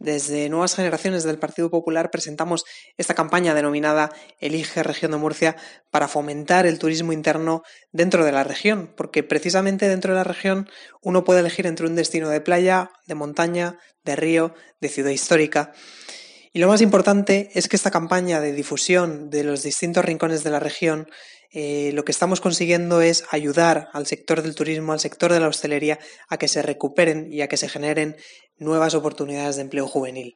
Desde Nuevas Generaciones del Partido Popular presentamos esta campaña denominada Elige Región de Murcia para fomentar el turismo interno dentro de la región, porque precisamente dentro de la región uno puede elegir entre un destino de playa, de montaña, de río, de ciudad histórica. Y lo más importante es que esta campaña de difusión de los distintos rincones de la región, lo que estamos consiguiendo es ayudar al sector del turismo, al sector de la hostelería, a que se recuperen y a que se generen nuevas oportunidades de empleo juvenil.